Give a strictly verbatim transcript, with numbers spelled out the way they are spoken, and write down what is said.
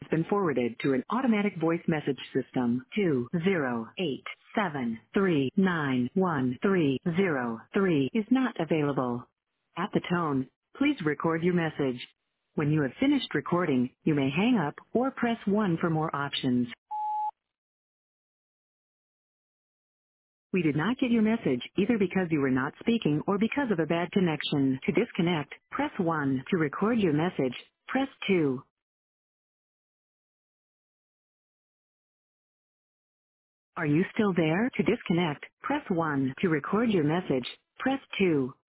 been forwarded to an automatic voice message system. two zero eight seven three nine one three zero three is not available. At the tone, please record your message. When you have finished recording, you may hang up or press one for more options. We did not get your message either because you were not speaking or because of a bad connection. To disconnect, press one. To record your message, press two. Are you still there? To disconnect, press one. To record your message, press two.